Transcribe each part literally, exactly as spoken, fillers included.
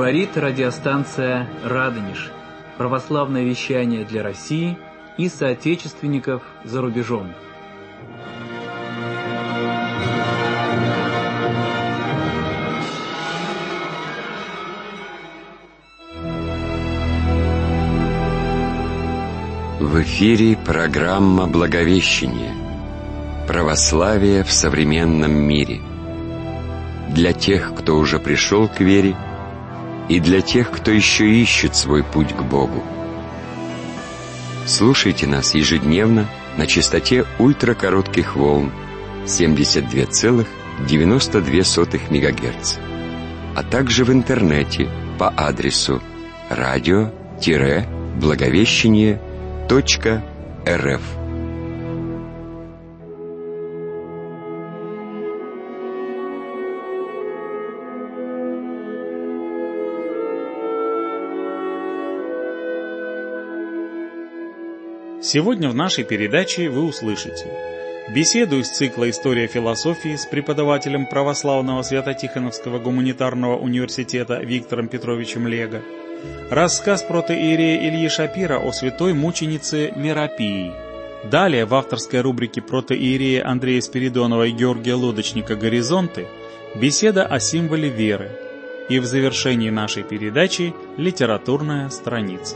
Говорит радиостанция «Радонеж». Православное вещание для России и соотечественников за рубежом. В эфире программа «Благовещение. Православие в современном мире». Для тех, кто уже пришел к вере, и для тех, кто еще ищет свой путь к Богу. Слушайте нас ежедневно на частоте ультракоротких волн семьдесят два целых девяносто две сотых мегагерца, а также в интернете по адресу радио-благовещение точка рф. Сегодня в нашей передаче вы услышите беседу из цикла «История философии» с преподавателем православного Свято-Тихоновского гуманитарного университета Виктором Петровичем Лего, рассказ протоиерея Ильи Шапира о святой мученице Мерапии. Далее в авторской рубрике протоиерея Андрея Спиридонова и Георгия Лодочника «Горизонты» беседа о символе веры. И в завершении нашей передачи литературная страница.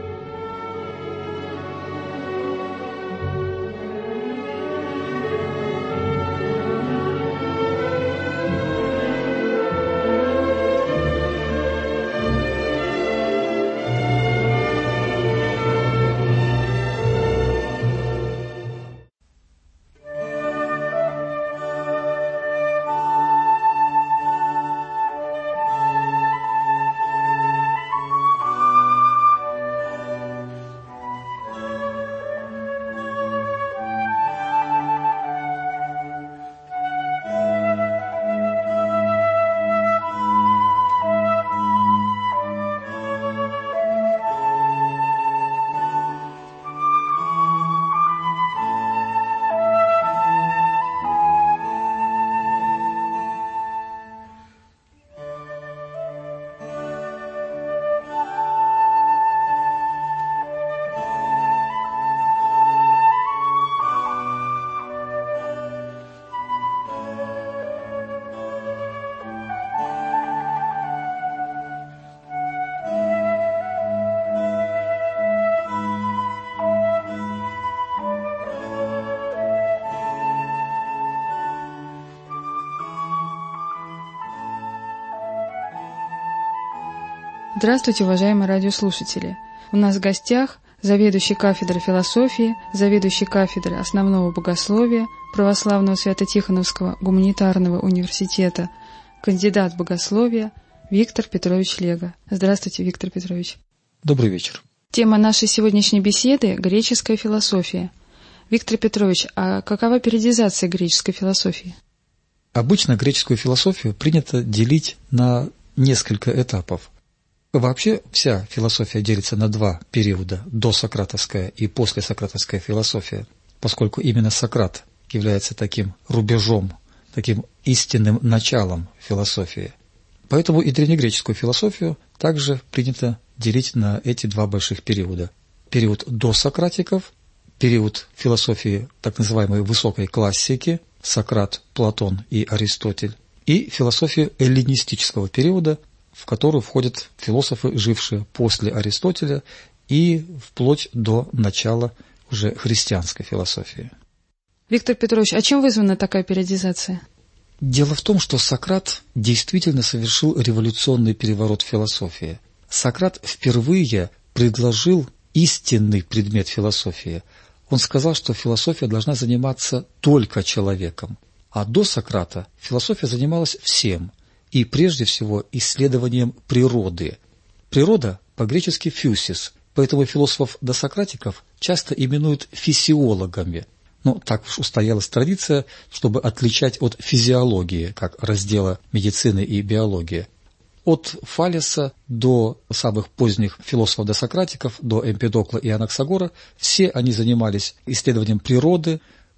Здравствуйте, уважаемые радиослушатели! У нас в гостях заведующий кафедрой философии, заведующий кафедрой основного богословия Православного Свято-Тихоновского гуманитарного университета, кандидат богословия Виктор Петрович Лего. Здравствуйте, Виктор Петрович. Добрый вечер. Тема нашей сегодняшней беседы – греческая философия. Виктор Петрович, а какова периодизация греческой философии? Обычно греческую философию принято делить на несколько этапов. Вообще вся философия делится на два периода – досократовская и послесократовская философия, поскольку именно Сократ является таким рубежом, таким истинным началом философии. Поэтому и древнегреческую философию также принято делить на эти два больших периода. Период досократиков, период философии так называемой высокой классики – Сократ, Платон и Аристотель, и философию эллинистического периода, в которую входят философы, жившие после Аристотеля и вплоть до начала уже христианской философии. Виктор Петрович, а чем вызвана такая периодизация? Дело в том, что Сократ действительно совершил революционный переворот в философии. Сократ впервые предложил истинный предмет философии. Он сказал, что философия должна заниматься только человеком, а до Сократа философия занималась всем. И прежде всего исследованием природы. Природа по-гречески «фюсис», поэтому философов-досократиков часто именуют физиологами. Ну, так уж устоялась традиция, чтобы отличать от физиологии, как раздела медицины и биологии. От Фалеса до самых поздних философов-досократиков, до Эмпидокла и Анаксагора, все они занимались исследованием природы,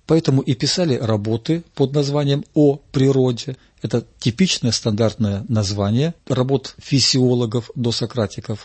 Поэтому и писали работы под названием «О природе». Это типичное стандартное название работ физиологов, досократиков.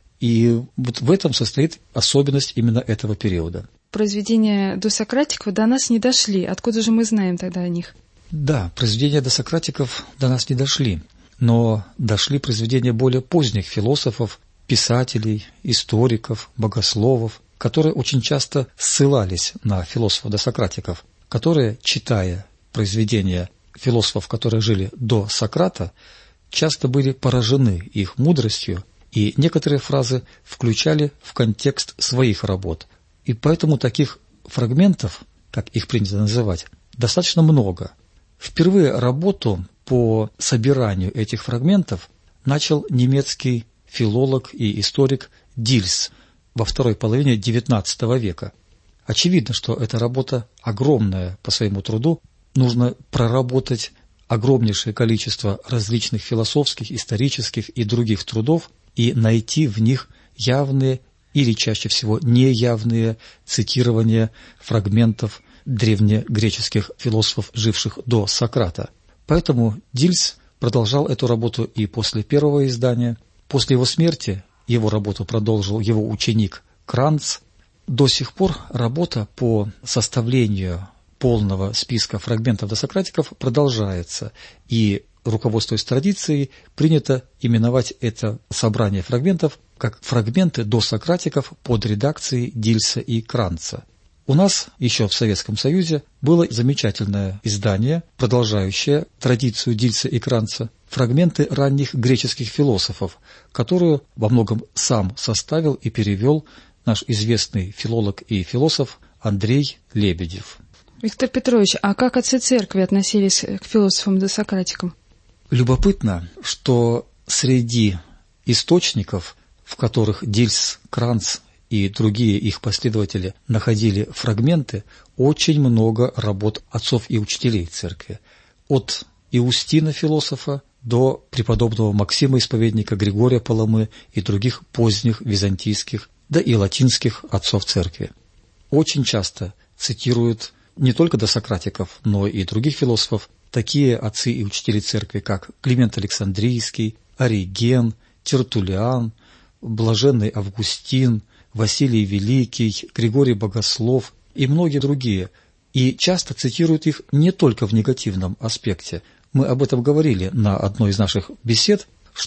И вот в этом состоит особенность именно этого периода. Произведения досократиков до нас не дошли. Откуда же мы знаем тогда о них? Да, произведения досократиков до нас не дошли, но дошли произведения более поздних философов, писателей, историков, богословов, которые очень часто ссылались на философов-досократиков, которые, читая произведения философов, которые жили до Сократа, часто были поражены их мудростью, и некоторые фразы включали в контекст своих работ. И поэтому таких фрагментов, как их принято называть, достаточно много. Впервые работу по собиранию этих фрагментов начал немецкий филолог и историк Дильс во второй половине девятнадцатого века. Очевидно, что эта работа огромная по своему труду. Нужно проработать огромнейшее количество различных философских, исторических и других трудов и найти в них явные или чаще всего неявные цитирования фрагментов древнегреческих философов, живших до Сократа. Поэтому Дильс продолжал эту работу и после первого издания. После его смерти его работу продолжил его ученик Кранц. До сих пор работа по составлению полного списка фрагментов досократиков продолжается, и, руководствуясь традицией, принято именовать это собрание фрагментов как фрагменты досократиков под редакцией Дильса и Кранца. У нас еще в Советском Союзе было замечательное издание, продолжающее традицию Дильса и Кранца, фрагменты ранних греческих философов, которую во многом сам составил и перевел наш известный филолог и философ Андрей Лебедев. Виктор Петрович, а как отцы церкви относились к философам-досократикам? Любопытно, что среди источников, в которых Дильс, Кранц и другие их последователи находили фрагменты, очень много работ отцов и учителей церкви. От Иустина философа до преподобного Максима Исповедника, Григория Паламы и других поздних византийских, да и латинских отцов церкви. Очень часто цитируют не только досократиков, но и других философов, такие отцы и учители церкви, как Климент Александрийский, Ориген, Тертуллиан, Блаженный Августин, Василий Великий, Григорий Богослов и многие другие. И часто цитируют их не только в негативном аспекте. Мы об этом говорили на одной из наших бесед,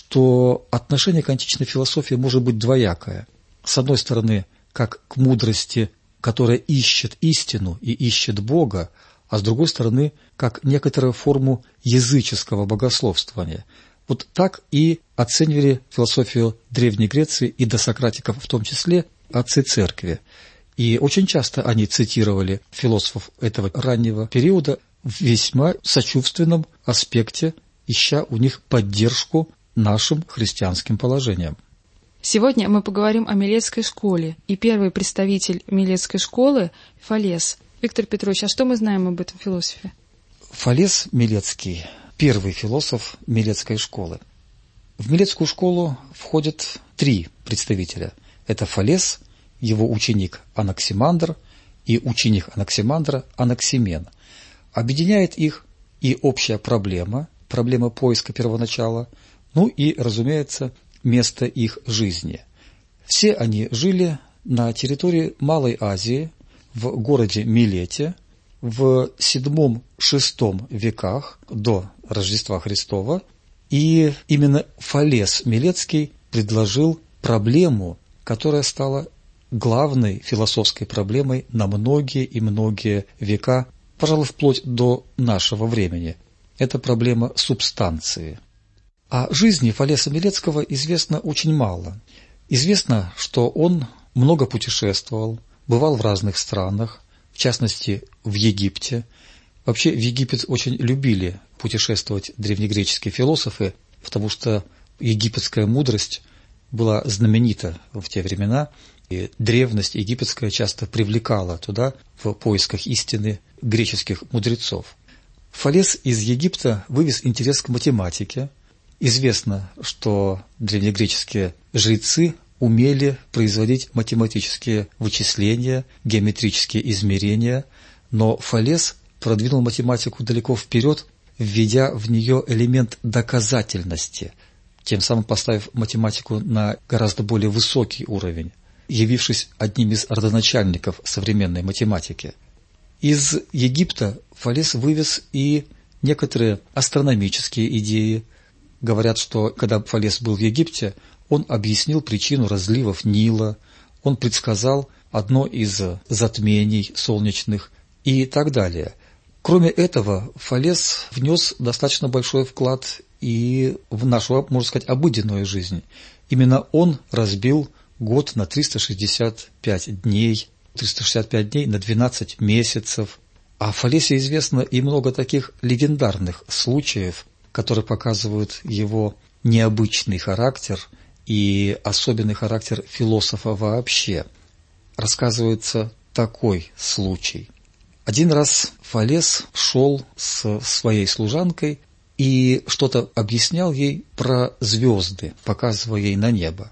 что отношение к античной философии может быть двоякое. С одной стороны, как к мудрости, которая ищет истину и ищет Бога, а с другой стороны, как некоторую форму языческого богословствования. Вот так и оценивали философию Древней Греции и досократиков в том числе отцы церкви. И очень часто они цитировали философов этого раннего периода в весьма сочувственном аспекте, ища у них поддержку нашим христианским положениям. Сегодня мы поговорим о Милетской школе, и первый представитель Милетской школы – Фалес. Виктор Петрович, а что мы знаем об этом философе? Фалес Милетский – первый философ Милетской школы. В Милетскую школу входят три представителя. Это Фалес, его ученик Анаксимандр и ученик Анаксимандра Анаксимен. Объединяет их и общая проблема, проблема поиска первоначала, ну и, разумеется, место их жизни. Все они жили на территории Малой Азии, в городе Милете, в седьмом-шестом веках до Рождества Христова, и именно Фалес Милетский предложил проблему, которая стала главной философской проблемой на многие и многие века, пожалуй, вплоть до нашего времени. Это проблема субстанции. О жизни Фалеса Милетского известно очень мало. Известно, что он много путешествовал, бывал в разных странах, в частности, в Египте. Вообще, в Египет очень любили путешествовать древнегреческие философы, потому что египетская мудрость была знаменита в те времена, и древность египетская часто привлекала туда в поисках истины греческих мудрецов. Фалес из Египта вывез интерес к математике. Известно, что древнегреческие жрецы умели производить математические вычисления, геометрические измерения Но Фалес продвинул математику далеко вперед, введя в нее элемент доказательности, тем самым поставив математику на гораздо более высокий уровень, явившись одним из родоначальников современной математики. Из Египта Фалес вывез и некоторые астрономические идеи. Говорят, что когда Фалес был в Египте, он объяснил причину разливов Нила, он предсказал одно из затмений солнечных и так далее. Кроме этого, Фалес внес достаточно большой вклад и в нашу, можно сказать, обыденную жизнь. Именно он разбил год на триста шестьдесят пять дней, триста шестьдесят пять дней на двенадцать месяцев. О Фалесе известно и много таких легендарных случаев, которые показывают его необычный характер и особенный характер философа вообще. Рассказывается такой случай. Один раз Фалес шел с своей служанкой и что-то объяснял ей про звезды, показывая ей на небо.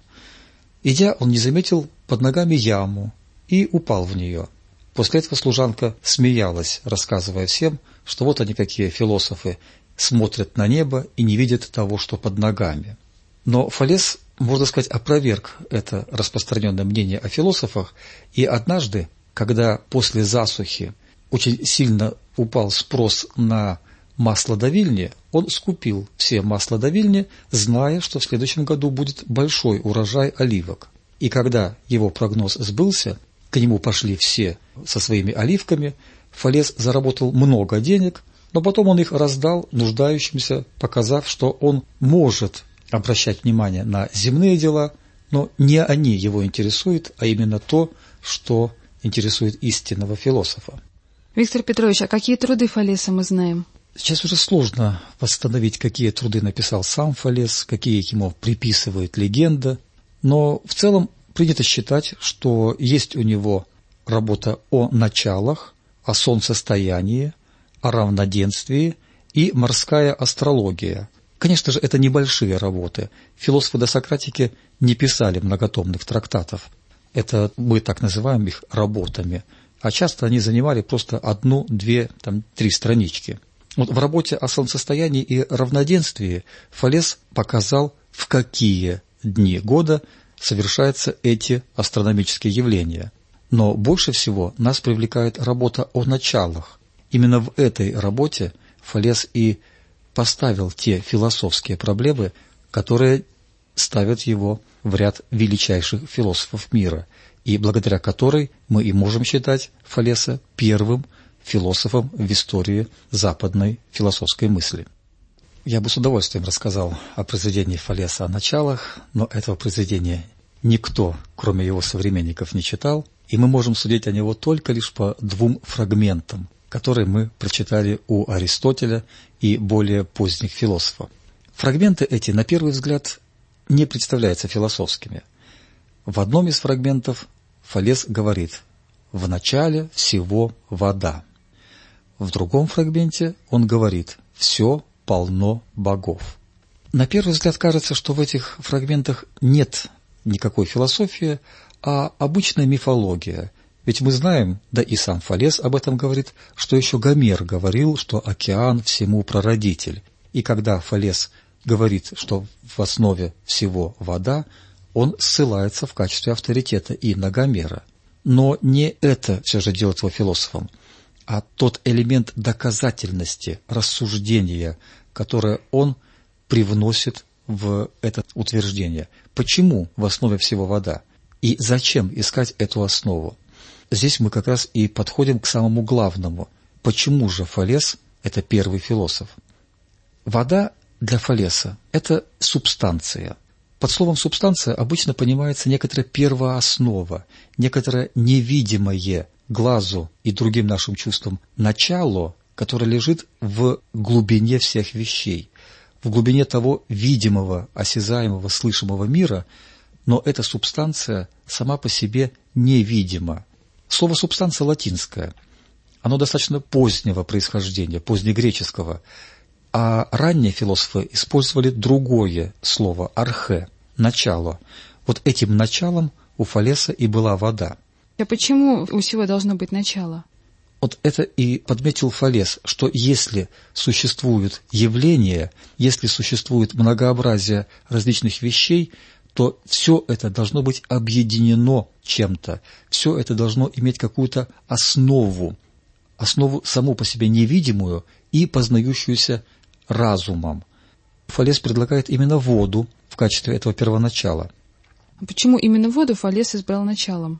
Идя, он не заметил под ногами яму и упал в нее. После этого служанка смеялась, рассказывая всем, что вот они какие философы, смотрят на небо и не видят того, что под ногами. Но Фалес, можно сказать, опроверг это распространенное мнение о философах, и однажды, когда после засухи очень сильно упал спрос на маслодавильни, он скупил все маслодавильни, зная, что в следующем году будет большой урожай оливок. И когда его прогноз сбылся, к нему пошли все со своими оливками, Фалес заработал много денег, но потом он их раздал нуждающимся, показав, что он может обращать внимание на земные дела, но не они его интересуют, а именно то, что интересует истинного философа. Виктор Петрович, а какие труды Фалеса мы знаем? Сейчас уже сложно восстановить, какие труды написал сам Фалес, какие ему приписывает легенда, но в целом принято считать, что есть у него работа о началах, о солнцестоянии, о равноденствии и морская астрология. Конечно же, это небольшие работы. Философы досократики не писали многотомных трактатов. Это мы так называем их работами. А часто они занимали просто одну, две, там, три странички. Вот в работе о солнцестоянии и равноденствии Фалес показал, в какие дни года совершаются эти астрономические явления. Но больше всего нас привлекает работа о началах. Именно в этой работе Фалес и поставил те философские проблемы, которые ставят его в ряд величайших философов мира, и благодаря которой мы и можем считать Фалеса первым философом в истории западной философской мысли. Я бы с удовольствием рассказал о произведении Фалеса о началах, но этого произведения никто, кроме его современников, не читал, и мы можем судить о него только лишь по двум фрагментам, которые мы прочитали у Аристотеля и более поздних философов. Фрагменты эти, на первый взгляд, не представляются философскими. В одном из фрагментов Фалес говорит: «В начале всего вода». В другом фрагменте он говорит: «Все полно богов». На первый взгляд кажется, что в этих фрагментах нет никакой философии, а обычная мифология. Ведь мы знаем, да и сам Фалес об этом говорит, что еще Гомер говорил, что океан всему прародитель. И когда Фалес говорит, что в основе всего вода, он ссылается в качестве авторитета и на Гомера. Но не это все же делает его философом, а тот элемент доказательности, рассуждения, которое он привносит в это утверждение. Почему в основе всего вода? И зачем искать эту основу? Здесь мы как раз и подходим к самому главному. Почему же Фалес – это первый философ? Вода для Фалеса – это субстанция. Под словом «субстанция» обычно понимается некоторая первооснова, некоторое невидимое глазу и другим нашим чувствам начало, которое лежит в глубине всех вещей, в глубине того видимого, осязаемого, слышимого мира, но эта субстанция сама по себе невидима. Слово «субстанция» латинское, оно достаточно позднего происхождения, позднегреческого, а ранние философы использовали другое слово «архе» – «начало». Вот этим началом у Фалеса и была вода. А почему у всего должно быть начало? Вот это и подметил Фалес, что если существуют явления, если существует многообразие различных вещей, то все это должно быть объединено чем-то, все это должно иметь какую-то основу, основу саму по себе невидимую и познающуюся разумом. Фалес предлагает именно воду в качестве этого первоначала. Почему именно воду Фалес избрал началом?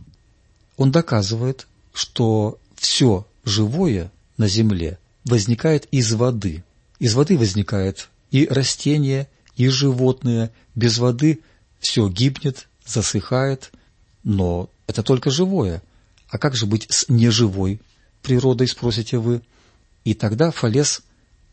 Он доказывает, что все живое на земле возникает из воды. Из воды возникает и растение, и животное. Без воды все гибнет, засыхает, но это только живое. А как же быть с неживой природой, спросите вы? И тогда Фалес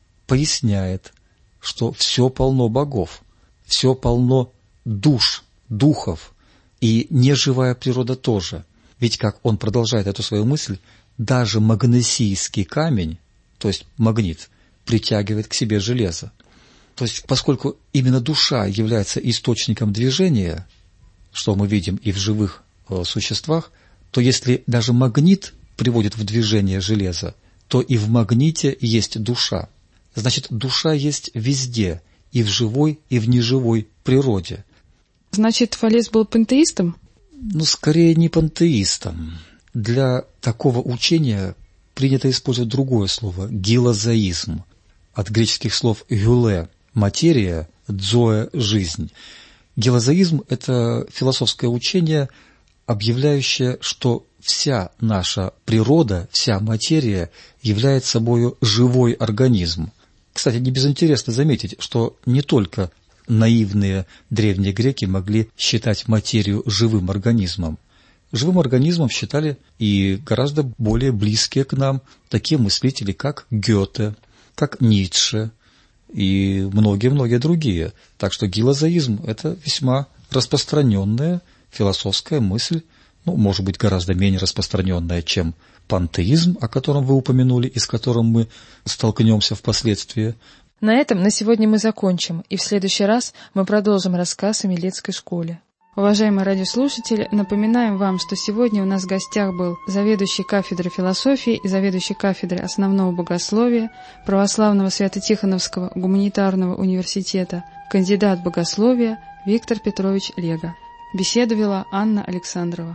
поясняет, что все полно богов, все полно душ, духов, и неживая природа тоже. Ведь, как он продолжает эту свою мысль, даже магнесийский камень, то есть магнит, притягивает к себе железо. То есть, поскольку именно душа является источником движения, что мы видим и в живых э, существах, то если даже магнит приводит в движение железо, то и в магните есть душа. Значит, душа есть везде, и в живой, и в неживой природе. Значит, Фалес был пантеистом? Ну, скорее не пантеистом. Для такого учения принято использовать другое слово – гилозаизм. От греческих слов «гюле» – материя, «дзоэ» – жизнь. Гилозаизм – это философское учение, объявляющее, что вся наша природа, вся материя является собой живой организм. Кстати, не безинтересно заметить, что не только наивные древние греки могли считать материю живым организмом. Живым организмом считали и гораздо более близкие к нам такие мыслители, как Гёте, как Ницше и многие-многие другие. Так что гилозаизм – это весьма распространенная философская мысль, ну, может быть, гораздо менее распространенная, чем пантеизм, о котором вы упомянули и с которым мы столкнемся впоследствии. На этом на сегодня мы закончим, и в следующий раз мы продолжим рассказ о Милецкой школе. Уважаемые радиослушатели, напоминаем вам, что сегодня у нас в гостях был заведующий кафедрой философии и заведующий кафедрой основного богословия Православного Свято-Тихоновского гуманитарного университета, кандидат богословия Виктор Петрович Лега. Беседу вела Анна Александрова.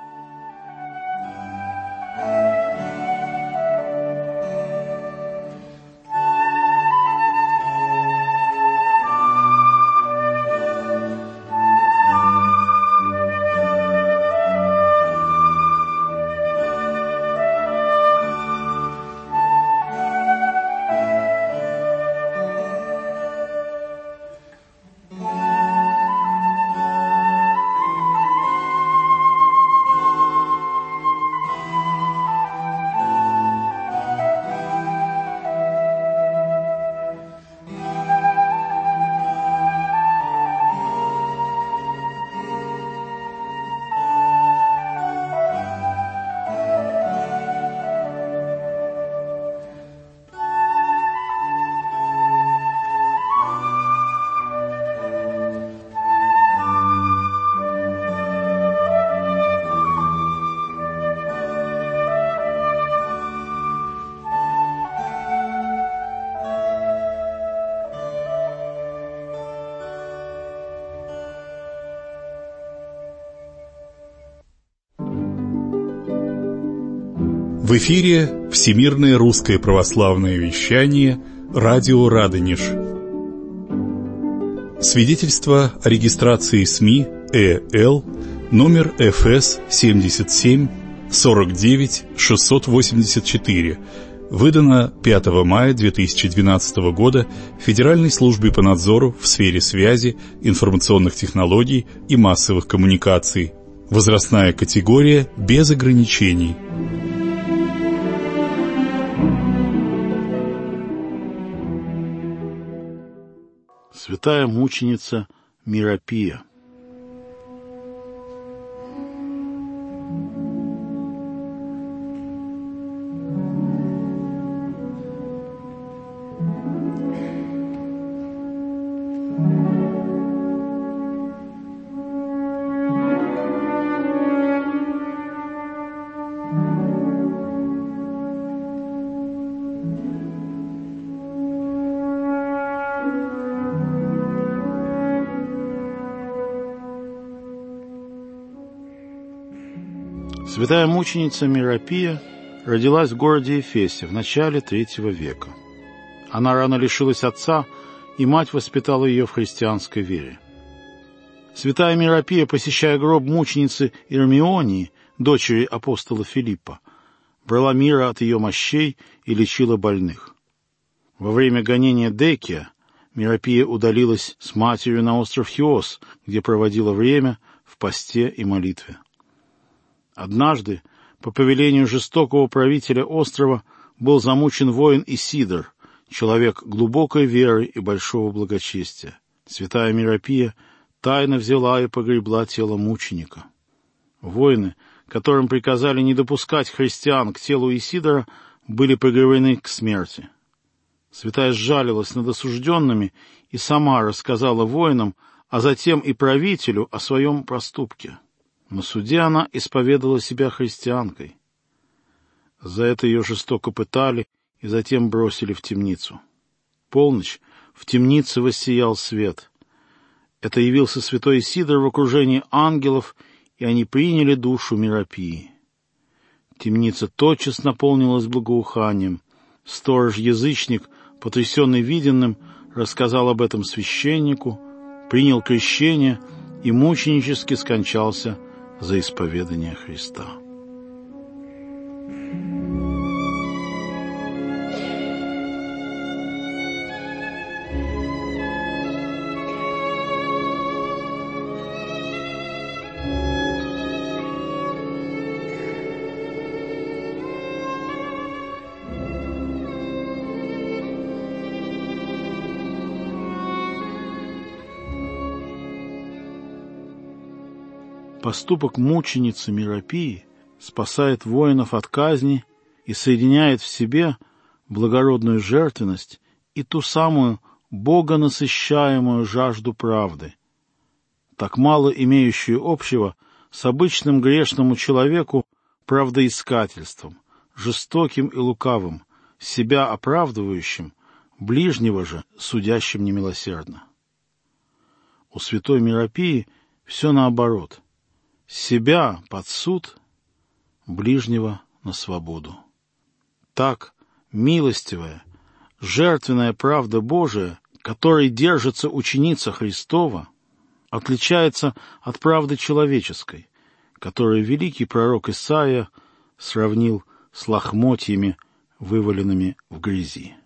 В эфире Всемирное русское православное вещание «Радио Радонеж». Свидетельство о регистрации СМИ ЭЛ номер эф эс семьдесят семь сорок девять шестьсот восемьдесят четыре, выдано пятого мая две тысячи двенадцатого года Федеральной службе по надзору в сфере связи, информационных технологий и массовых коммуникаций. Возрастная категория без ограничений. Святая мученица Миропия. Святая мученица Миропия родилась в городе Эфесе в начале третьего века. Она рано лишилась отца, и мать воспитала ее в христианской вере. Святая Миропия, посещая гроб мученицы Ирмионии, дочери апостола Филиппа, брала мира от ее мощей и лечила больных. Во время гонения Декия Миропия удалилась с матерью на остров Хиос, где проводила время в посте и молитве. Однажды, по повелению жестокого правителя острова, был замучен воин Исидор, человек глубокой веры и большого благочестия. Святая Миропия тайно взяла и погребла тело мученика. Воины, которым приказали не допускать христиан к телу Исидора, были приговорены к смерти. Святая сжалилась над осужденными и сама рассказала воинам, а затем и правителю о своем проступке. На суде она исповедала себя христианкой. За это ее жестоко пытали и затем бросили в темницу. Полночь, в темнице воссиял свет. Это явился святой Исидор в окружении ангелов, и они приняли душу Миропии. Темница тотчас наполнилась благоуханием. Сторож-язычник, потрясенный виденным, рассказал об этом священнику, принял крещение и мученически скончался за исповедание Христа. Поступок мученицы Миропии спасает воинов от казни и соединяет в себе благородную жертвенность и ту самую богонасыщаемую жажду правды, так мало имеющую общего с обычным грешному человеку правдоискательством, жестоким и лукавым, себя оправдывающим, ближнего же судящим немилосердно. У святой Миропии все наоборот. Себя под суд, ближнего на свободу. Так милостивая, жертвенная правда Божия, которой держится ученица Христова, отличается от правды человеческой, которую великий пророк Исаия сравнил с лохмотьями, вываленными в грязи.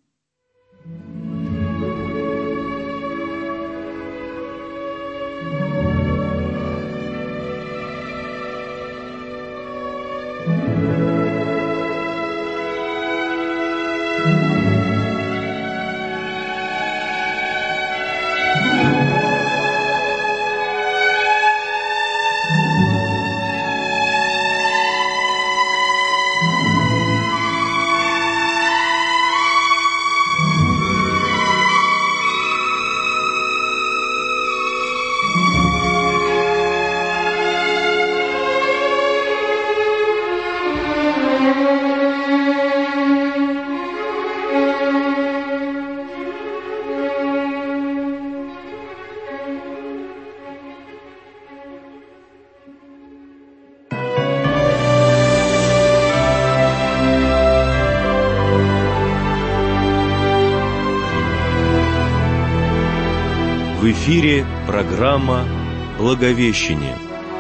В эфире программа «Благовещение».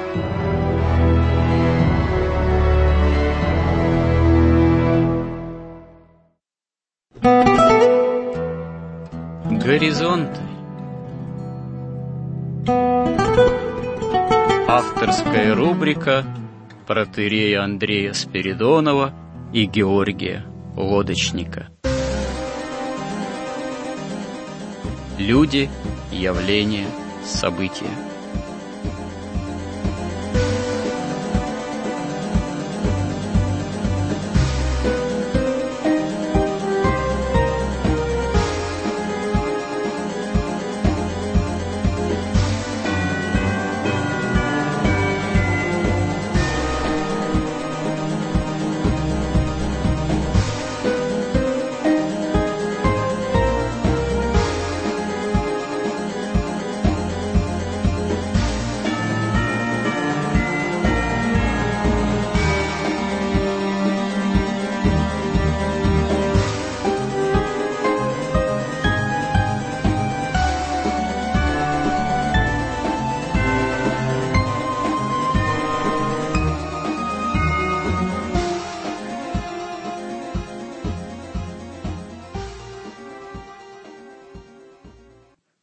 Горизонты. Авторская рубрика протоиерея Андрея Спиридонова и Георгия Лодочника. Люди, явления, события.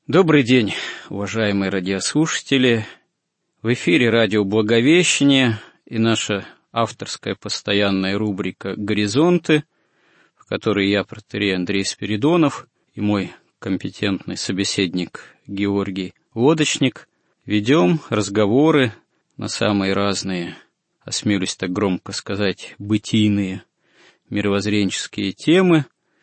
Добрый день, уважаемые радиослушатели. В эфире радио «Благовещение» и наша авторская постоянная рубрика «Горизонты», в которой я, протоиерей Андрей Спиридонов, и мой компетентный собеседник Георгий Лодочник ведем разговоры на самые разные, осмелюсь так громко сказать, бытийные, мировоззренческие темы.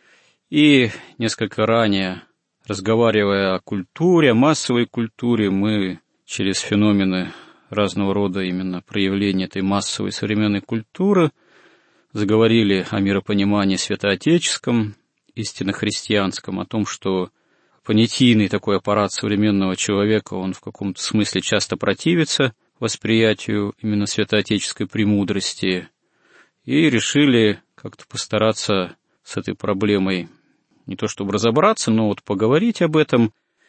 И несколько ранее, разговаривая о культуре, о массовой культуре, мы через феномены разного рода именно проявления этой массовой современной культуры заговорили о миропонимании святоотеческом, истинно христианском, о том, что понятийный такой аппарат современного человека, он в каком-то смысле часто противится восприятию именно святоотеческой премудрости, и решили как-то постараться с этой проблемой не то чтобы разобраться, но вот поговорить об этом,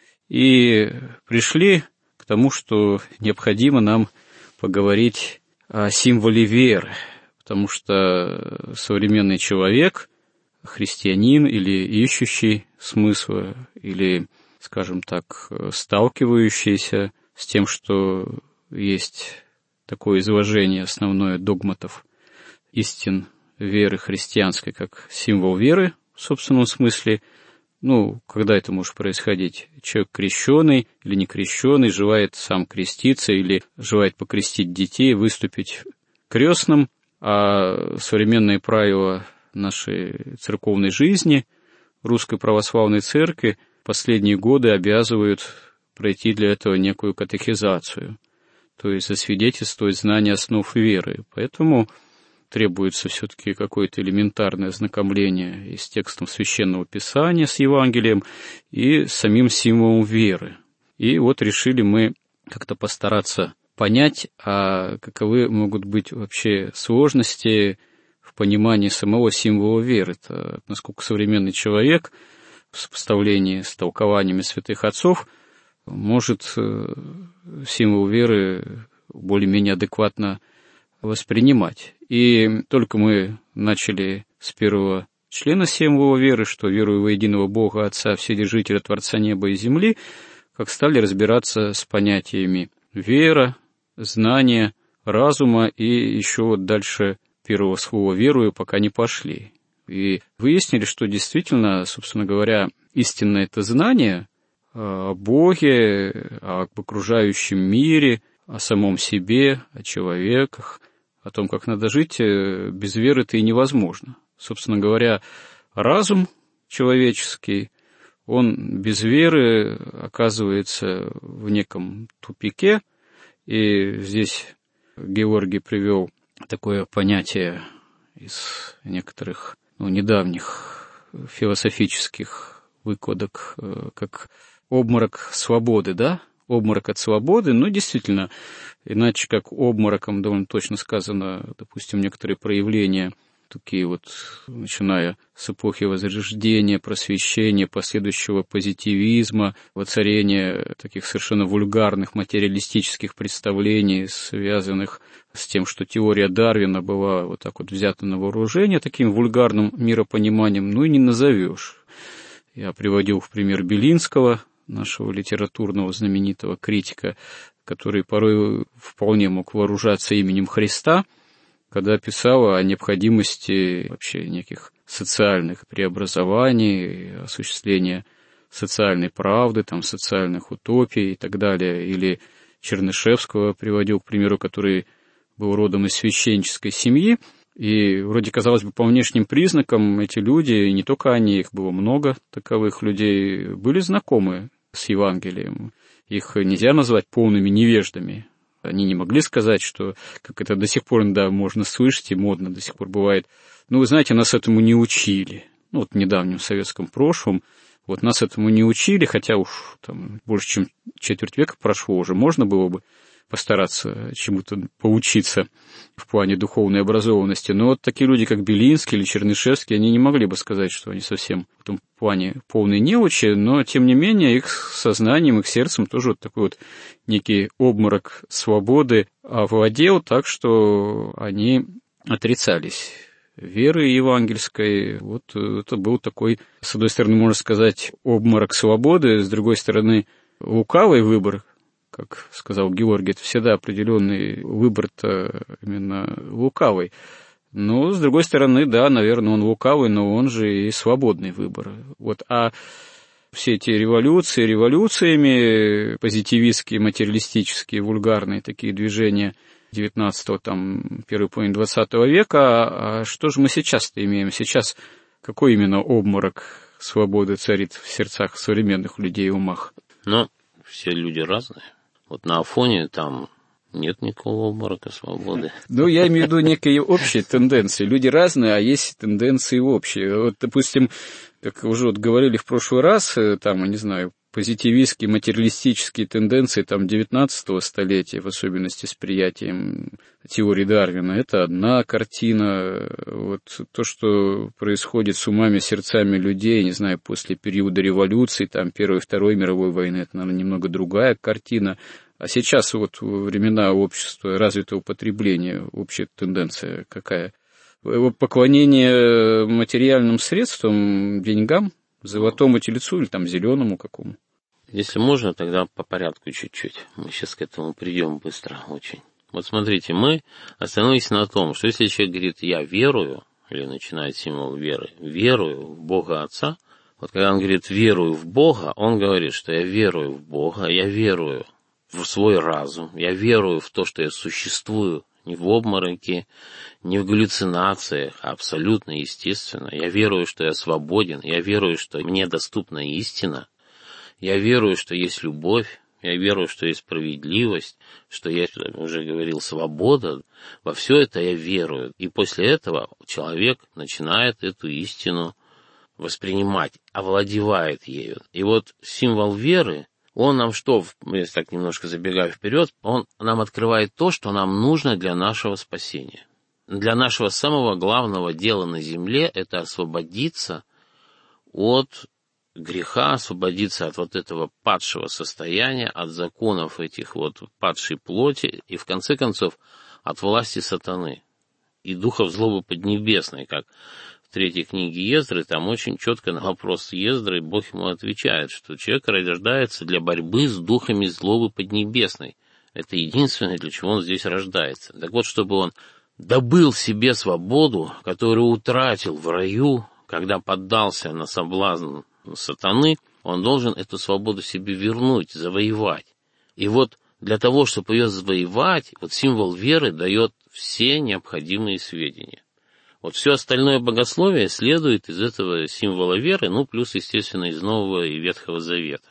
и пришли к тому, что необходимо нам поговорить о символе веры, потому что современный человек, христианин или ищущий смысла, или, скажем так, сталкивающийся с тем, что есть такое изложение основное догматов истин веры христианской, как символ веры, в собственном смысле, ну, когда это может происходить? Человек крещеный или не крещеный, желает сам креститься или желает покрестить детей, выступить крестным, а современные правила нашей церковной жизни, Русской Православной Церкви, последние годы обязывают пройти для этого некую катехизацию, то есть засвидетельствовать знание основ веры. Поэтому требуется все-таки какое-то элементарное ознакомление и с текстом Священного Писания, с Евангелием, и с самим символом веры. И вот решили мы как-то постараться понять, а каковы могут быть вообще сложности в понимании самого символа веры. Это насколько современный человек в сопоставлении с толкованиями святых отцов может символ веры более-менее адекватно воспринимать. И только мы начали с первого члена символа веры, что верую во единого Бога Отца, Вседержителя, Творца неба и земли, как стали разбираться с понятиями вера, знание, разума, и еще вот дальше первого слова «верую» пока не пошли. И выяснили, что действительно, собственно говоря, истинное это знание о Боге, об окружающем мире, о самом себе, о человеках, о том, как надо жить, без веры-то и невозможно. Собственно говоря, разум человеческий, он без веры оказывается в неком тупике, и здесь Георгий привел такое понятие из некоторых ну, недавних философических выкладок, как обморок свободы, да? Обморок от свободы, но действительно, иначе как обмороком довольно точно сказано, допустим, некоторые проявления, такие вот, начиная с эпохи Возрождения, Просвещения, последующего позитивизма, воцарения таких совершенно вульгарных материалистических представлений, связанных с тем, что теория Дарвина была вот так вот взята на вооружение, таким вульгарным миропониманием, ну и не назовешь. Я приводил в пример Белинского, нашего литературного знаменитого критика, который порой вполне мог вооружаться именем Христа, когда писал о необходимости вообще неких социальных преобразований, осуществления социальной правды, там, социальных утопий и так далее. Или Чернышевского приводил, к примеру, который был родом из священнической семьи, и вроде, казалось бы, по внешним признакам эти люди, и не только они, их было много таковых людей, были знакомы с Евангелием. Их нельзя назвать полными невеждами. Они не могли сказать, что, как это до сих пор, да, можно слышать, и модно до сих пор бывает, ну, вы знаете, нас этому не учили. Ну, вот в недавнем советском прошлом, вот нас этому не учили, хотя уж там больше, чем четверть века прошло уже, можно было бы постараться чему-то поучиться в плане духовной образованности. Но вот такие люди, как Белинский или Чернышевский, они не могли бы сказать, что они совсем в этом плане полные неучи, но, тем не менее, их сознанием, их сердцем тоже вот такой вот некий обморок свободы овладел, так что они отрицались веры евангельской. Вот это был такой, с одной стороны, можно сказать, обморок свободы, с другой стороны, лукавый выбор, как сказал Георгий, это всегда определенный выбор-то именно лукавый. Но, с другой стороны, да, наверное, он лукавый, но он же и свободный выбор. Вот, а все эти революции, революциями, позитивистские, материалистические, вульгарные такие движения девятнадцатого, там, первой половины двадцатого века, а что же мы сейчас-то имеем? Сейчас какой именно обморок свободы царит в сердцах современных людей и умах? Ну, все люди разные. Вот на Афоне там нет никакого обморока свободы. Ну, я имею в виду некие общие тенденции. Люди разные, а есть тенденции общие. Вот, допустим, как уже вот говорили в прошлый раз, там, я не знаю, позитивистские, материалистические тенденции там девятнадцатого столетия, в особенности с приятием теории Дарвина, это одна картина. Вот то, что происходит с умами, сердцами людей, не знаю, после периода революции, там, Первой и Второй мировой войны, это, наверное, немного другая картина. А сейчас вот времена общества, развитого потребления, общая тенденция какая? Поклонение материальным средствам, деньгам, золотому телецу или там зеленому какому? Если можно, тогда по порядку чуть-чуть. Мы сейчас к этому придем быстро очень. Вот смотрите, мы остановились на том, что если человек говорит «я верую», или начинает символ веры, «верую в Бога Отца», вот когда он говорит «верую в Бога», он говорит, что я верую в Бога, я верую в свой разум, я верую в то, что я существую, не в обмороке, не в галлюцинациях, а абсолютно естественно. Я верую, что я свободен, я верую, что мне доступна истина, я верую, что есть любовь, я верую, что есть справедливость, что есть, я уже говорил, свобода. Во все это я верую. И после этого человек начинает эту истину воспринимать, овладевает ею. И вот символ веры, он нам что, если так немножко забегаю вперед, он нам открывает то, что нам нужно для нашего спасения. Для нашего самого главного дела на земле – это освободиться от греха, освободиться от вот этого падшего состояния, от законов этих вот падшей плоти и, в конце концов, от власти сатаны и духов злобы поднебесной, как в третьей книге Ездры, там очень четко на вопрос Ездры Бог ему отвечает, что человек рождается для борьбы с духами злобы поднебесной. Это единственное, для чего он здесь рождается. Так вот, чтобы он добыл себе свободу, которую утратил в раю, когда поддался на соблазн сатаны, он должен эту свободу себе вернуть, завоевать. И вот для того, чтобы ее завоевать, вот символ веры дает все необходимые сведения. Вот все остальное богословие следует из этого символа веры, ну, плюс, естественно, из Нового и Ветхого Завета.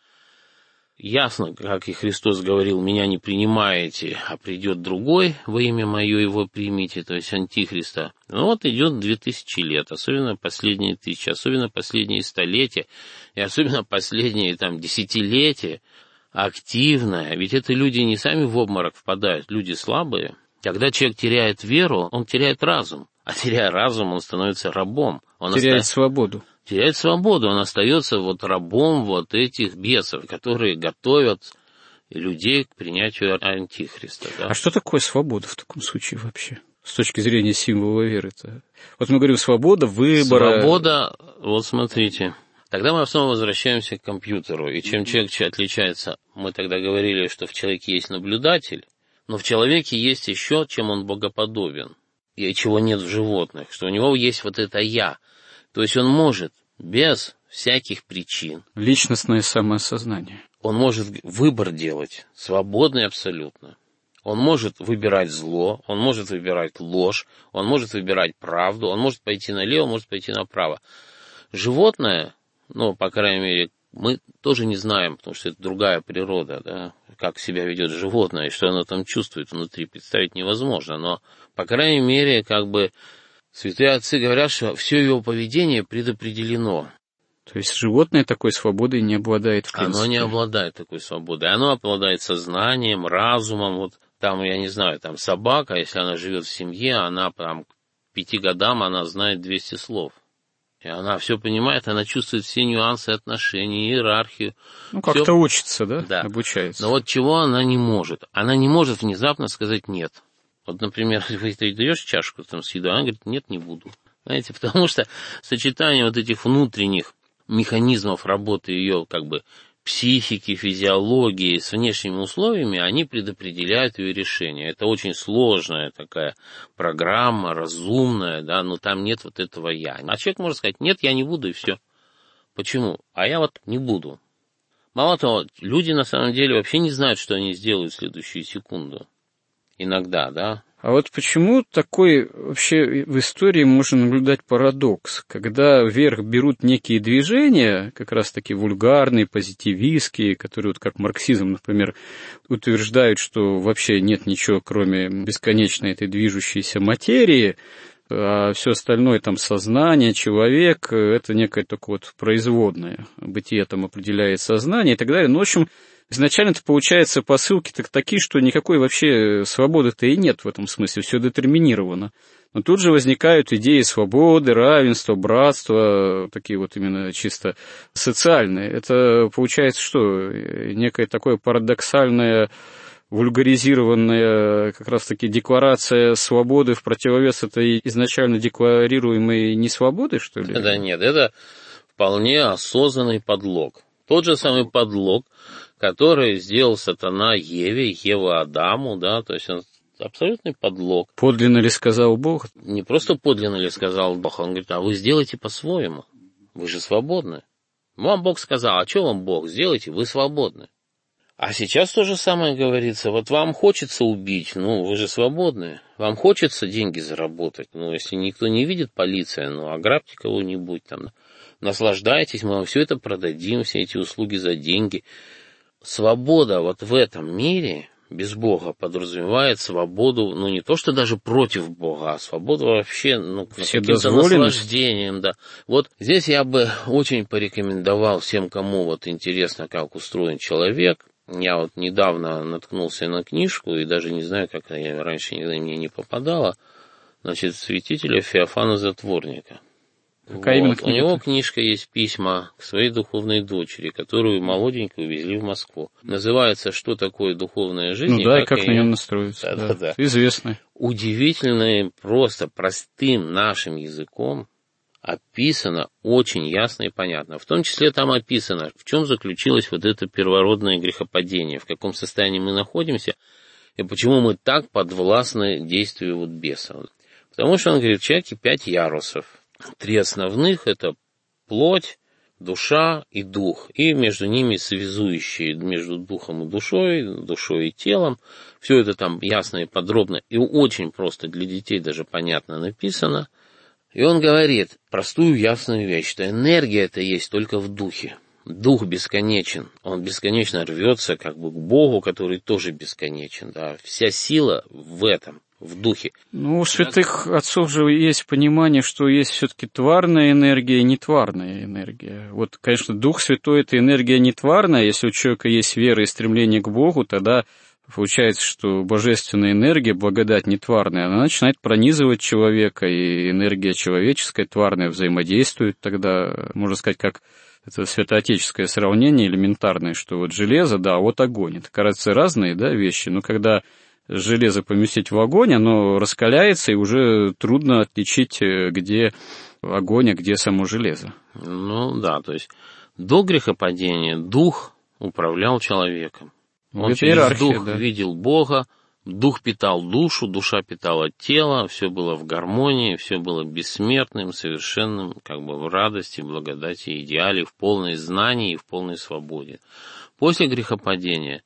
Ясно, как и Христос говорил, меня не принимаете, а придет другой, во имя мое его примите, то есть антихриста. Ну вот идет две тысячи лет, особенно последние тысячи, особенно последние столетия, и особенно последние там десятилетия, активное. Ведь это люди не сами в обморок впадают, люди слабые. Когда человек теряет веру, он теряет разум, а теряя разум, он становится рабом. Он теряет оста... свободу. теряет свободу, он остается вот рабом вот этих бесов, которые готовят людей к принятию антихриста. Да? А что такое свобода в таком случае вообще? С точки зрения символа веры-то. Вот мы говорим свобода выбора. Свобода, вот смотрите. Тогда мы снова возвращаемся к компьютеру. И чем человек отличается, мы тогда говорили, что в человеке есть наблюдатель, но в человеке есть еще, чем он богоподобен, и чего нет в животных, что у него есть вот это «я». То есть он может без всяких причин. Личностное самоосознание. Он может выбор делать, свободный абсолютно. Он может выбирать зло, он может выбирать ложь, он может выбирать правду, он может пойти налево, может пойти направо. Животное, ну, по крайней мере, мы тоже не знаем, потому что это другая природа, да, как себя ведет животное и что оно там чувствует внутри, представить невозможно. Но, по крайней мере, как бы святые отцы говорят, что все его поведение предопределено. То есть животное такой свободой не обладает в принципе? Оно не обладает такой свободой. Оно обладает сознанием, разумом. Вот там, я не знаю, там собака, если она живет в семье, она там к пяти годам, она знает двести слов. И она все понимает, она чувствует все нюансы отношений, иерархию. Ну, как-то все... учится, да? Да, обучается. Но вот чего она не может? Она не может внезапно сказать «нет». Вот, например, вы даешь чашку там с едой, она говорит, нет, не буду. Знаете, потому что сочетание вот этих внутренних механизмов работы ее как бы психики, физиологии с внешними условиями, они предопределяют ее решение. Это очень сложная такая программа, разумная, да, но там нет вот этого «я». А человек может сказать, нет, я не буду, и все. Почему? А я вот не буду. Мало того, люди на самом деле вообще не знают, что они сделают в следующую секунду. Иногда, да. А вот почему такой вообще в истории можно наблюдать парадокс, когда вверх берут некие движения, как раз-таки вульгарные, позитивистские, которые, вот как марксизм, например, утверждают, что вообще нет ничего, кроме бесконечной этой движущейся материи, а все остальное, там, сознание, человек, это некое только вот производное, бытие там определяет сознание и так далее. Ну, в общем, изначально-то получается посылки так такие, что никакой вообще свободы-то и нет в этом смысле, все детерминировано. Но тут же возникают идеи свободы, равенства, братства, такие вот именно чисто социальные. Это получается что, некое такое парадоксальное, вульгаризированная как раз-таки декларация свободы в противовес этой изначально декларируемой несвободы, что ли? Да нет, это вполне осознанный подлог. Тот же самый подлог, который сделал сатана Еве, Ева Адаму, да, то есть он абсолютный подлог. Подлинно ли сказал Бог? Не просто подлинно ли сказал Бог, он говорит, а вы сделайте по-своему, вы же свободны. Вам Бог сказал, а что вам Бог, сделайте, вы свободны. А сейчас то же самое говорится, вот вам хочется убить, ну, вы же свободны, вам хочется деньги заработать, ну, если никто не видит, полиция, ну, ограбьте кого-нибудь там, наслаждайтесь, мы вам все это продадим, все эти услуги за деньги. Свобода вот в этом мире без Бога подразумевает свободу, ну, не то, что даже против Бога, а свободу вообще, ну, каким-то наслаждением, да. Вот здесь я бы очень порекомендовал всем, кому вот интересно, как устроен человек. Я вот недавно наткнулся на книжку, и даже не знаю, как я раньше никогда мне не попадала, значит, святителя Феофана Затворника. Какая вот. Именно книга? У него книжка есть «Письма к своей духовной дочери», которую молоденькую увезли в Москву. Называется «Что такое духовная жизнь?» Ну да, и как, как на ее... нем настроиться. Да, да. Да, да. Известно. Удивительно, просто простым нашим языком описано очень ясно и понятно. В том числе там описано, в чем заключилось вот это первородное грехопадение, в каком состоянии мы находимся, и почему мы так подвластны действию вот беса. Потому что он говорит, в человеке пять ярусов. Три основных – это плоть, душа и дух, и между ними связующие между духом и душой, душой и телом. Все это там ясно и подробно, и очень просто для детей даже понятно написано. И он говорит простую ясную вещь, что энергия это есть только в духе. Дух бесконечен, он бесконечно рвется как бы к Богу, который тоже бесконечен. Да? Вся сила в этом. В духе. Ну, у святых отцов же есть понимание, что есть все-таки тварная энергия и нетварная энергия. Вот, конечно, Дух Святой – это энергия нетварная. Если у человека есть вера и стремление к Богу, тогда получается, что божественная энергия, благодать нетварная, она начинает пронизывать человека, и энергия человеческая, тварная взаимодействует тогда, можно сказать, как это святоотеческое сравнение элементарное, что вот железо, да, а вот огонь. Это, кажется, разные, да, вещи, но когда железо поместить в огонь, оно раскаляется, и уже трудно отличить, где огонь, а где само железо. Ну да, то есть до грехопадения дух управлял человеком. Он это через дух да. видел Бога, дух питал душу, душа питала тело, все было в гармонии, все было бессмертным, совершенным, как бы в радости, благодати, идеале, в полной знании и в полной свободе. После грехопадения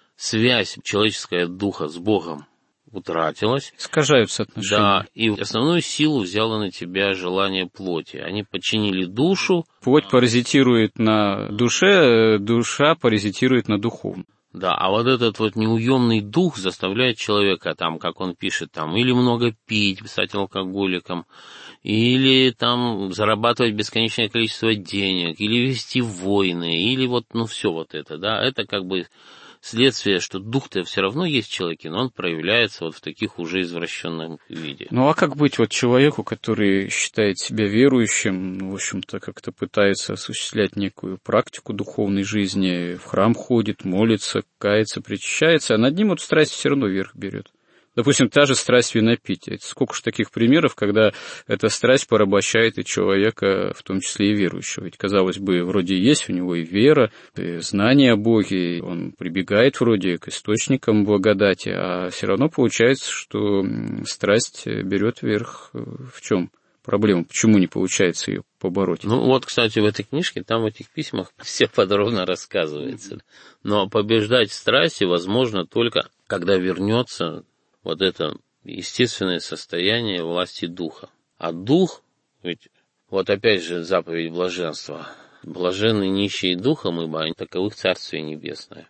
связь человеческая духа с Богом утратилась. Искажаются отношения. Да, и основную силу взяло на тебя желание плоти. Они подчинили душу. Плоть паразитирует на душе, душа паразитирует на духовном. Да, а вот этот вот неуемный дух заставляет человека, там, как он пишет, там, или много пить, стать алкоголиком, или там зарабатывать бесконечное количество денег, или вести войны, или вот, ну, все вот это, да, это как бы следствие, что дух-то все равно есть в человеке, но он проявляется вот в таких уже извращенном виде. Ну а как быть вот человеку, который считает себя верующим, ну, в общем-то, как-то пытается осуществлять некую практику духовной жизни, в храм ходит, молится, кается, причащается, а над ним вот страсть все равно верх берет. Допустим, та же страсть винопития. Сколько же таких примеров, когда эта страсть порабощает и человека, в том числе и верующего. Ведь, казалось бы, вроде есть у него и вера, и знание о Боге, он прибегает вроде к источникам благодати, а все равно получается, что страсть берет верх. В чем проблема? Почему не получается ее побороть? Ну вот, кстати, в этой книжке, там в этих письмах все подробно рассказывается. Но побеждать страсти возможно только, когда вернется вот это естественное состояние власти духа. А дух, ведь вот опять же заповедь блаженства. Блаженны нищие духом, ибо они таковых Царствие Небесное.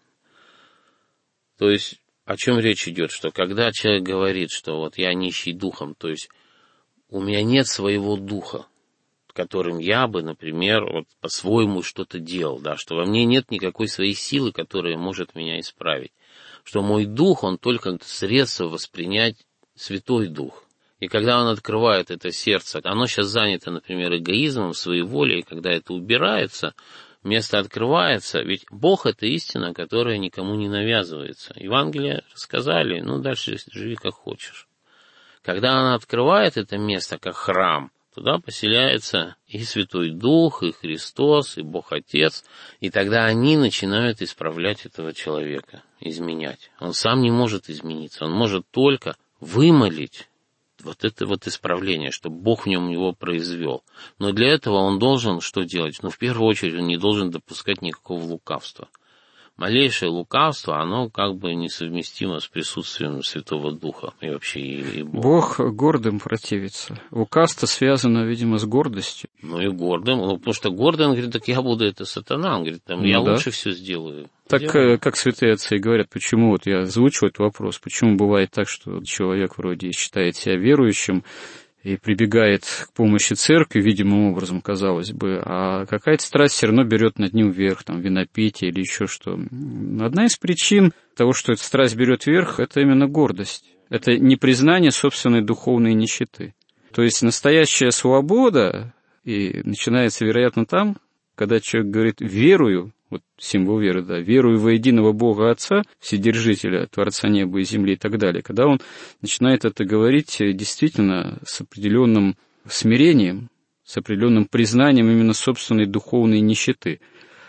То есть о чем речь идет? Что когда человек говорит, что вот я нищий духом, то есть у меня нет своего духа, которым я бы, например, вот по-своему что-то делал, да, что во мне нет никакой своей силы, которая может меня исправить. Что мой дух, он только средство воспринять Святой Дух. И когда он открывает это сердце, оно сейчас занято, например, эгоизмом, своей волей, и когда это убирается, место открывается, ведь Бог — это истина, которая никому не навязывается. Евангелие рассказали, ну, дальше живи как хочешь. Когда она открывает это место как храм, туда поселяется и Святой Дух, и Христос, и Бог Отец, и тогда они начинают исправлять этого человека, изменять. Он сам не может измениться, он может только вымолить вот это вот исправление, чтобы Бог в нем его произвел. Но для этого он должен что делать? Ну, в первую очередь, он не должен допускать никакого лукавства. Малейшее лукавство, оно как бы несовместимо с присутствием Святого Духа и вообще и, и Бога. Бог гордым противится. Лукавство связано, видимо, с гордостью. Ну и гордым, ну, потому что гордый, он говорит, так я буду это сатана, он говорит, там, ну, я да. лучше все сделаю. Так, Делаю. Как святые отцы говорят, почему, вот я озвучу этот вопрос, почему бывает так, что человек вроде считает себя верующим, и прибегает к помощи церкви, видимым образом, казалось бы, а какая-то страсть все равно берет над ним верх, там, винопитие или еще что. Одна из причин того, что эта страсть берет верх, это именно гордость. Это непризнание собственной духовной нищеты. То есть настоящая свобода и начинается, вероятно, там, когда человек говорит «верую», вот символ веры, да, «верую во единого Бога Отца, Вседержителя, Творца неба и земли» и так далее, когда он начинает это говорить действительно с определенным смирением, с определенным признанием именно собственной духовной нищеты.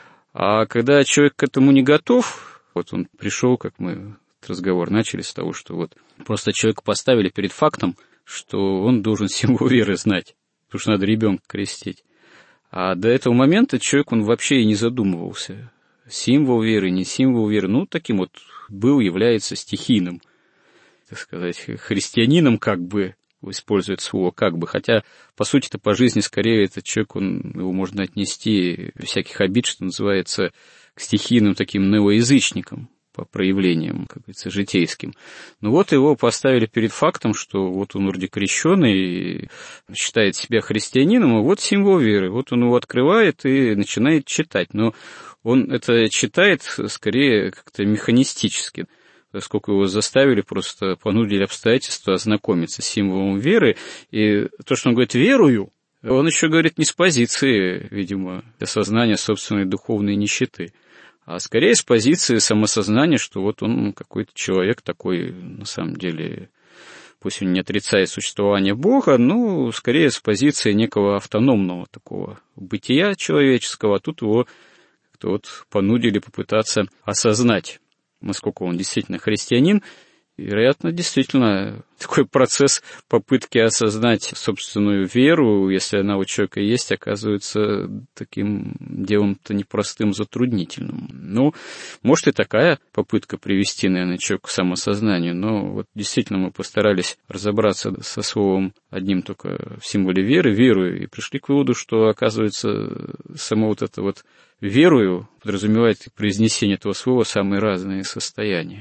А когда человек к этому не готов, вот он пришел, как мы этот разговор начали с того, что вот просто человека поставили перед фактом, что он должен символ веры знать, потому что надо ребенка крестить. А до этого момента человек, он вообще и не задумывался. Символ веры, не символ веры. Ну, таким вот был, является стихийным, так сказать, христианином, как бы, использует слово «как бы». Хотя, по сути-то, по жизни, скорее, этот человек, он, его можно отнести без всяких обид, что называется, к стихийным таким неоязычникам, по проявлениям, как говорится, житейским. Ну вот его поставили перед фактом, что вот он вроде крещеный, считает себя христианином, и вот символ веры. Вот он его открывает и начинает читать. Но он это читает скорее как-то механистически, поскольку его заставили, просто понудили обстоятельства ознакомиться с символом веры. И то, что он говорит «верую», он еще говорит не с позиции, видимо, осознания собственной духовной нищеты, а скорее с позиции самосознания, что вот он какой-то человек такой, на самом деле, пусть он не отрицает существование Бога, но скорее с позиции некого автономного такого бытия человеческого, а тут его как-то вот понудили попытаться осознать, насколько он действительно христианин. И, вероятно, действительно, такой процесс попытки осознать собственную веру, если она у человека есть, оказывается таким делом-то непростым, затруднительным. Ну, может и такая попытка привести, наверное, человека к самосознанию, но вот действительно мы постарались разобраться со словом одним только в символе веры, верую, и пришли к выводу, что, оказывается, само вот это вот верую подразумевает произнесение этого слова самые разные состояния.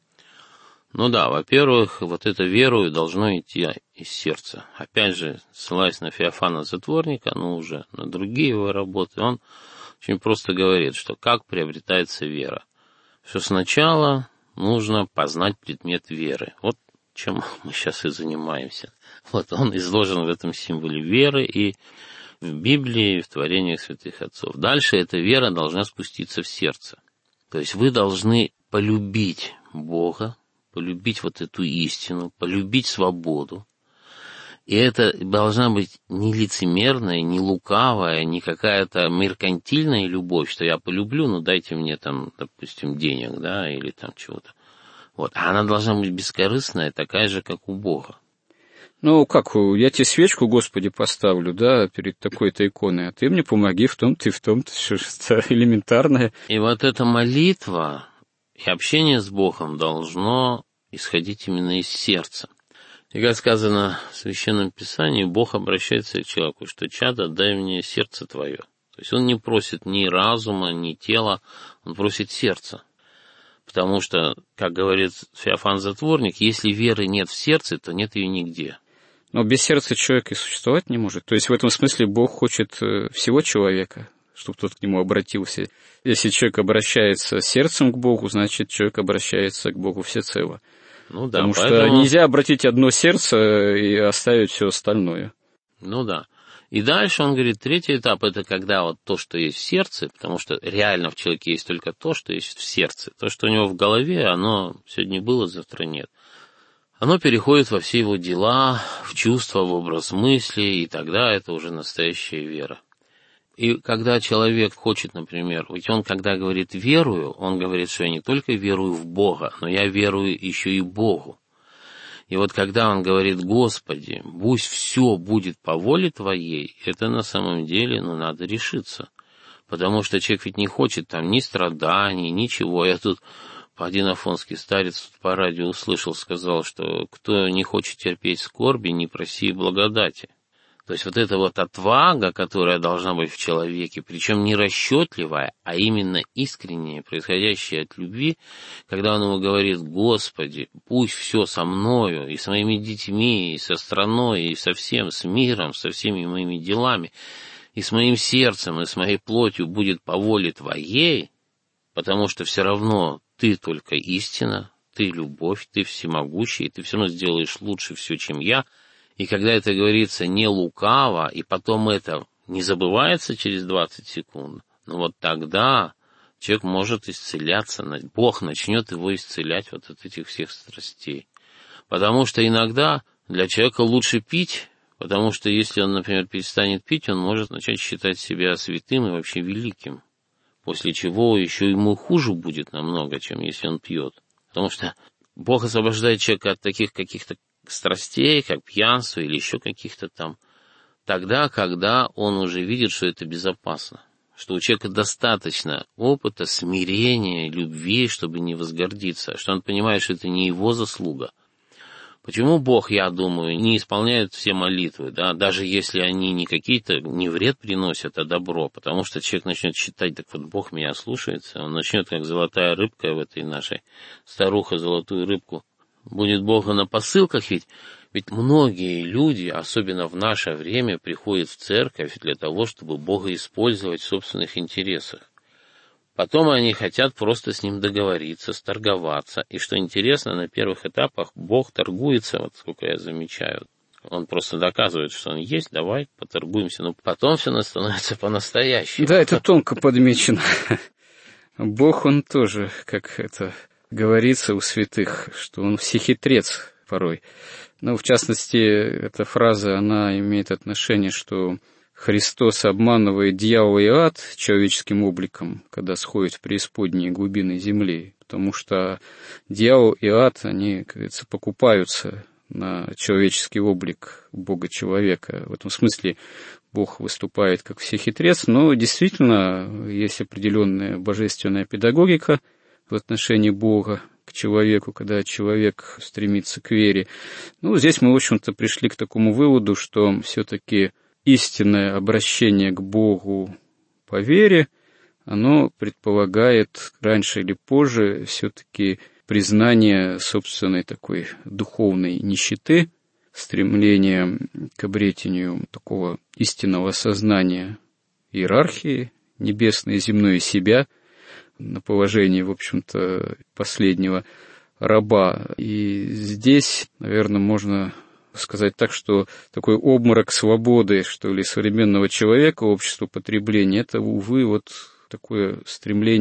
Ну да, во-первых, вот это верою должно идти из сердца. Опять же, ссылаясь на Феофана Затворника, но уже на другие его работы, он очень просто говорит, что как приобретается вера. Что сначала нужно познать предмет веры. Вот чем мы сейчас и занимаемся. Вот он изложен в этом символе веры и в Библии, и в творениях святых отцов. Дальше эта вера должна спуститься в сердце. То есть вы должны полюбить Бога, полюбить вот эту истину, полюбить свободу. И это должна быть не лицемерная, не лукавая, не какая-то меркантильная любовь, что я полюблю, ну дайте мне там, допустим, денег, да, или там чего-то. Вот. А она должна быть бескорыстная, такая же, как у Бога. Ну, как, я тебе свечку, Господи, поставлю, да, перед такой-то иконой, а ты мне помоги в том-то и в том-то, что элементарное. И вот эта молитва и общение с Богом должно исходить именно из сердца. И как сказано в Священном Писании, Бог обращается к человеку, что «Чадо, дай мне сердце твое». То есть он не просит ни разума, ни тела, он просит сердца. Потому что, как говорит Феофан Затворник, если веры нет в сердце, то нет ее нигде. Но без сердца человек и существовать не может. То есть в этом смысле Бог хочет всего человека, чтобы тот к нему обратился. Если человек обращается сердцем к Богу, значит, человек обращается к Богу всецело. Ну да, Потому поэтому... что нельзя обратить одно сердце и оставить все остальное. Ну да. И дальше он говорит, третий этап — это когда вот то, что есть в сердце, потому что реально в человеке есть только то, что есть в сердце. То, что у него в голове, оно сегодня было, завтра нет. Оно переходит во все его дела, в чувства, в образ мысли, и тогда это уже настоящая вера. И когда человек хочет, например, ведь он, когда говорит «верую», он говорит, что я не только верую в Бога, но я верую еще и Богу. И вот когда он говорит «Господи, пусть все будет по воле Твоей», это на самом деле, ну, надо решиться. Потому что человек ведь не хочет там ни страданий, ничего. Я тут один афонский старец по радио услышал, сказал, что кто не хочет терпеть скорби, не проси благодати. То есть вот эта вот отвага, которая должна быть в человеке, причем не расчетливая, а именно искренняя, происходящая от любви, когда он ему говорит: «Господи, пусть все со мною, и с моими детьми, и со страной, и со всем, с миром, со всеми моими делами, и с моим сердцем, и с моей плотью будет по воле Твоей, потому что все равно Ты только истина, Ты любовь, Ты всемогущий, и Ты все равно сделаешь лучше все, чем я». И когда это говорится не лукаво, и потом это не забывается через двадцать секунд, ну вот тогда человек может исцеляться, Бог начнет его исцелять вот от этих всех страстей. Потому что иногда для человека лучше пить, потому что если он, например, перестанет пить, он может начать считать себя святым и вообще великим, после чего еще ему хуже будет намного, чем если он пьет. Потому что Бог освобождает человека от таких каких-то страстей, как пьянство или еще каких-то там, тогда, когда он уже видит, что это безопасно, что у человека достаточно опыта, смирения, любви, чтобы не возгордиться, что он понимает, что это не его заслуга. Почему Бог, я думаю, не исполняет все молитвы, да, даже если они не какие-то, не вред приносят, а добро, потому что человек начнет считать, так вот Бог меня слушается, он начнет, как золотая рыбка в этой нашей, старуха золотую рыбку, будет Бога на посылках, ведь, ведь многие люди, особенно в наше время, приходят в церковь для того, чтобы Бога использовать в собственных интересах. Потом они хотят просто с Ним договориться, сторговаться. И что интересно, на первых этапах Бог торгуется, вот сколько я замечаю. Он просто доказывает, что Он есть, давай поторгуемся. Но потом все становится по-настоящему. Да, это тонко подмечено. Бог, Он тоже, как это... говорится у святых, что он всехитрец порой. Ну, в частности, эта фраза, она имеет отношение, что Христос обманывает дьявола и ад человеческим обликом, когда сходит в преисподние глубины земли, потому что дьявол и ад, они, как говорится, покупаются на человеческий облик Бога-человека. В этом смысле Бог выступает как всехитрец, но действительно есть определенная божественная педагогика в отношении Бога к человеку, когда человек стремится к вере. Ну, здесь мы, в общем-то, пришли к такому выводу, что все-таки истинное обращение к Богу по вере, оно предполагает раньше или позже все-таки признание собственной такой духовной нищеты, стремление к обретению такого истинного сознания иерархии небесной и земной себя, на положении, в общем-то, последнего раба. И здесь, наверное, можно сказать так, что такой обморок свободы, что ли, современного человека, общества потребления, это, увы, вот такое стремление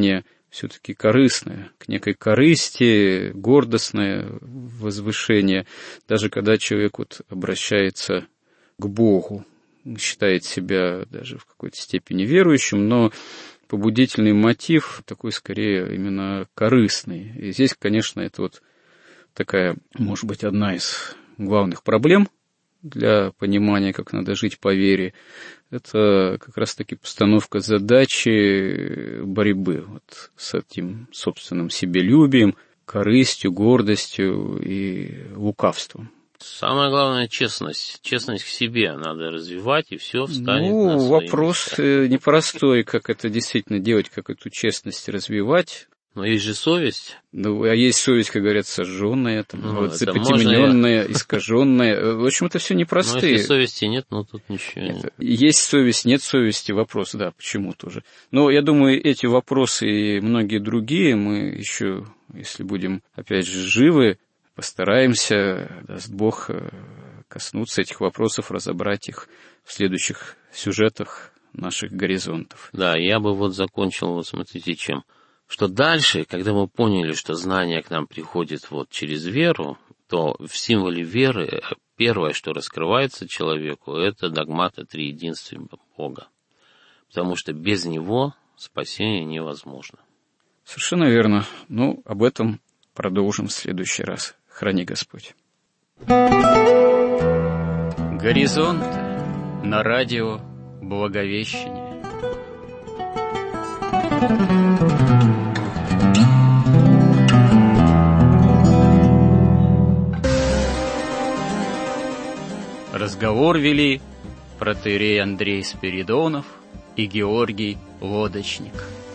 все-таки корыстное, к некой корысти, гордостное возвышение, даже когда человек вот обращается к Богу, считает себя даже в какой-то степени верующим, но побудительный мотив такой скорее именно корыстный. И здесь, конечно, это вот такая, может быть, одна из главных проблем для понимания, как надо жить по вере. Это как раз-таки постановка задачи борьбы вот с этим собственным себелюбием, корыстью, гордостью и лукавством. Самое главное — честность. Честность к себе надо развивать, и все встанет ну, на свои вопрос места. Непростой, как это действительно делать, как эту честность развивать. Но есть же совесть. Ну, а есть совесть, как говорят, сожженная, там, ну, вот, запятимененная, можно... искаженная. В общем, это все непростые. Но если совести нет, ну тут ничего нет. Есть совесть, нет совести, вопрос, да, почему тоже. Но я думаю, эти вопросы и многие другие мы еще, если будем, опять же, живы, постараемся, даст Бог, коснуться этих вопросов, разобрать их в следующих сюжетах наших горизонтов. Да, я бы вот закончил, вот смотрите, чем. Что дальше, когда мы поняли, что знание к нам приходит вот через веру, то в символе веры первое, что раскрывается человеку, это догмат о триединстве Бога. Потому что без него спасение невозможно. Совершенно верно. Ну, об этом продолжим в следующий раз. Храни Господь. Горизонт на радио Благовещение. Разговор вели протоиерей Андрей Спиридонов и Георгий Лодочник.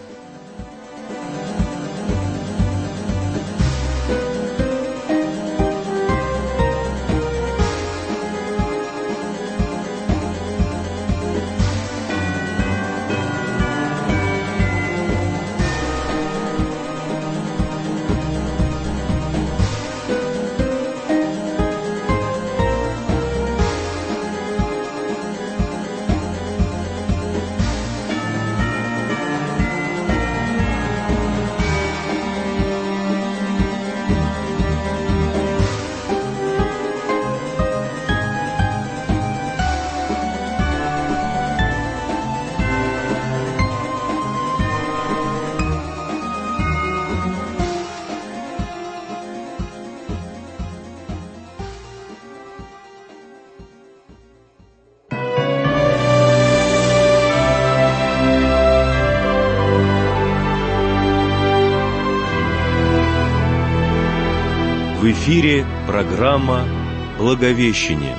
В эфире программа «Благовещение».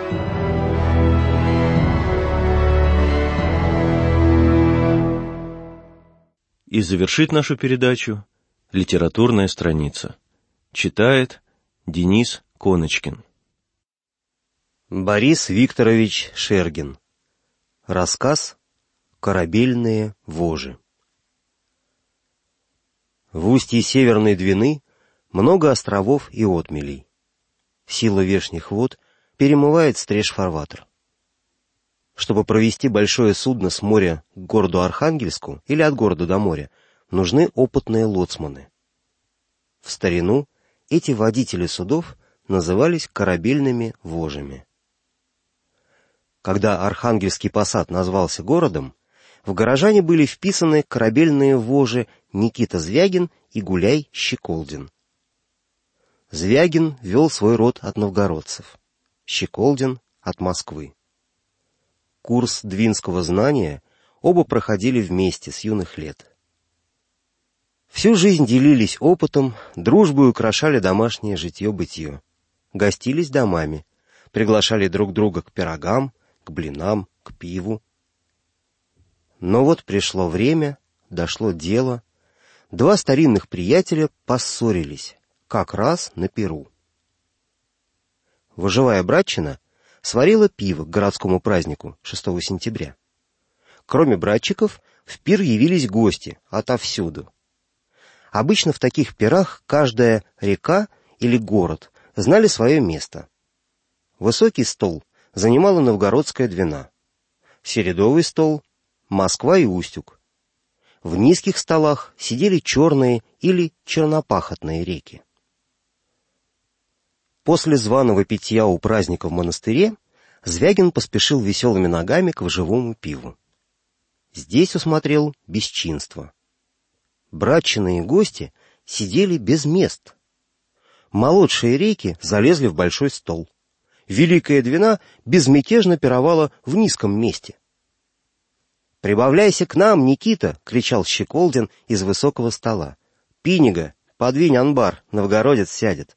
И завершит нашу передачу литературная страница. Читает Денис Коночкин. Борис Викторович Шергин. Рассказ «Корабельные вожи». В устье Северной Двины много островов и отмелей. Сила вешних вод перемывает Стреж-фарватер. Чтобы провести большое судно с моря к городу Архангельску или от города до моря, нужны опытные лоцманы. В старину эти водители судов назывались корабельными вожами. Когда Архангельский посад назвался городом, в горожане были вписаны корабельные вожи Никита Звягин и Гуляй Щеколдин. Звягин вел свой род от новгородцев, Щеколдин — от Москвы. Курс двинского знания оба проходили вместе с юных лет. Всю жизнь делились опытом, дружбой украшали домашнее житье-бытие, гостились домами, приглашали друг друга к пирогам, к блинам, к пиву. Но вот пришло время, дошло дело, два старинных приятеля поссорились, как раз на пиру. Выживая братчина сварила пиво к городскому празднику шестого сентября. Кроме братчиков, в пир явились гости отовсюду. Обычно в таких пирах каждая река или город знали свое место. Высокий стол занимала Новгородская Двина, середовый стол — Москва и Устюг. В низких столах сидели черные или чернопахотные реки. После званого питья у праздника в монастыре Звягин поспешил веселыми ногами к вожевому пиву. Здесь усмотрел бесчинство. Братчины и гости сидели без мест. Молодшие реки залезли в большой стол. Великая Двина безмятежно пировала в низком месте. «Прибавляйся к нам, Никита!» — кричал Щеколдин из высокого стола. «Пинига, подвинь анбар, новгородец сядет».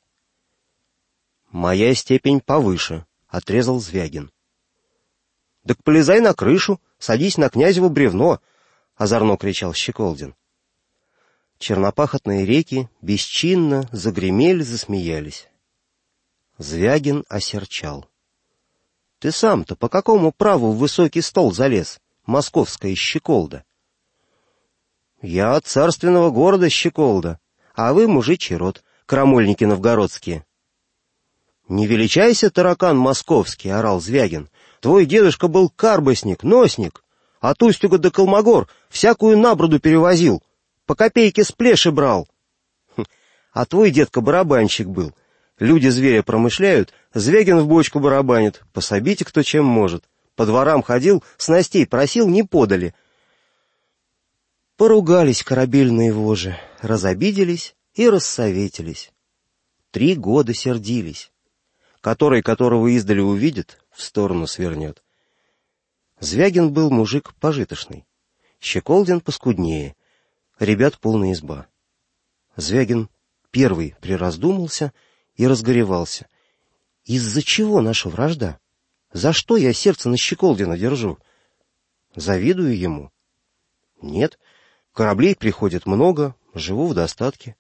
«Моя степень повыше», — отрезал Звягин. «Так полезай на крышу, садись на князево бревно!» — озорно кричал Щеколдин. Чернопахотные реки бесчинно загремели, засмеялись. Звягин осерчал. «Ты сам-то по какому праву в высокий стол залез, московская Щеколда?» «Я от царственного города Щеколда, а вы мужичий род, крамольники новгородские». «Не величайся, таракан московский!» — орал Звягин. «Твой дедушка был карбосник, носник, от Устюга до Колмогор всякую наброду перевозил, по копейке с плеши брал. А твой дедка барабанщик был. Люди зверя промышляют, Звягин в бочку барабанит, пособите кто чем может. По дворам ходил, снастей просил, не подали». Поругались корабельные вожи, разобиделись и рассоветились. Три года сердились. Который, которого издали увидит, в сторону свернет. Звягин был мужик пожиточный, Щеколдин поскуднее, ребят полная изба. Звягин первый прираздумался и разгоревался. Из-за чего наша вражда? За что я сердце на Щеколдина держу? Завидую ему? Нет, кораблей приходит много, живу в достатке.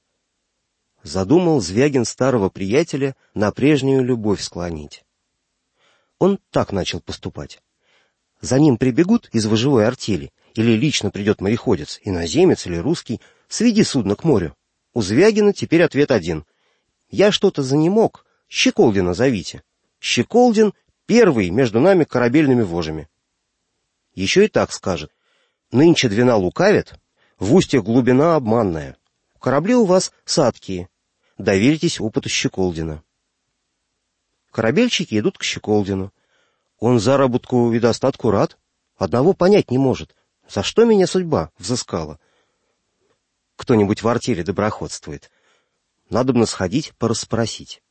Задумал Звягин старого приятеля на прежнюю любовь склонить. Он так начал поступать. За ним прибегут из вожевой артели, или лично придет мореходец, иноземец или русский, сведи судно к морю. У Звягина теперь ответ один. Я что-то занемог, Щеколдина зовите. Щеколдин первый между нами корабельными вожами. Еще и так скажет. Нынче Двина лукавит, в устьях глубина обманная. Корабли у вас садкие. Доверитесь опыту Щеколдина. Корабельщики идут к Щеколдину. Он заработку и достатку рад. Одного понять не может. За что меня судьба взыскала? Кто-нибудь в артели доброходствует. Надобно сходить порасспросить.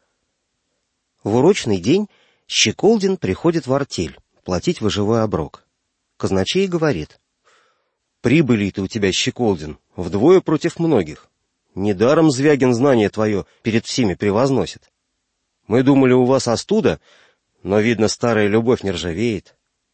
В урочный день Щеколдин приходит в артель платить вожевой оброк. Казначей говорит: «Прибыли-то у тебя, Щеколдин, вдвое против многих. Недаром Звягин знание твое перед всеми превозносит. Мы думали, у вас остуда, но, видно, старая любовь не ржавеет».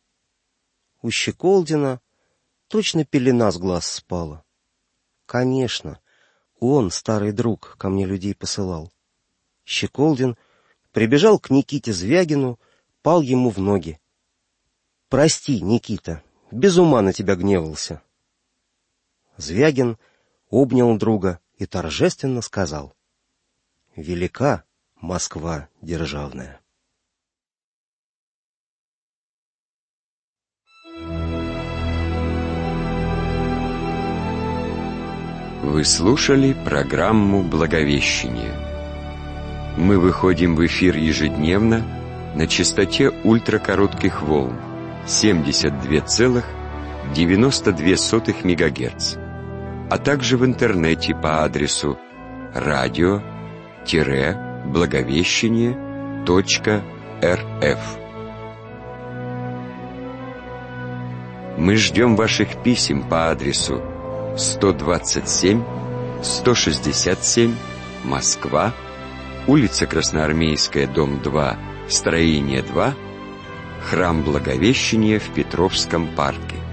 У Щеколдина точно пелена с глаз спала. Конечно, он, старый друг, ко мне людей посылал. Щеколдин прибежал к Никите Звягину, пал ему в ноги. «Прости, Никита, без ума на тебя гневался». Звягин обнял друга и торжественно сказал: «Велика Москва державная». Вы слушали программу «Благовещение». Мы выходим в эфир ежедневно на частоте ультракоротких волн семьдесят два целых девяносто две сотых мегагерц, а также в интернете по адресу радио благовещение точка эр эф. Мы ждем ваших писем по адресу сто двадцать семь сто шестьдесят семь, Москва, улица Красноармейская, дом два, строение два, храм Благовещения в Петровском парке.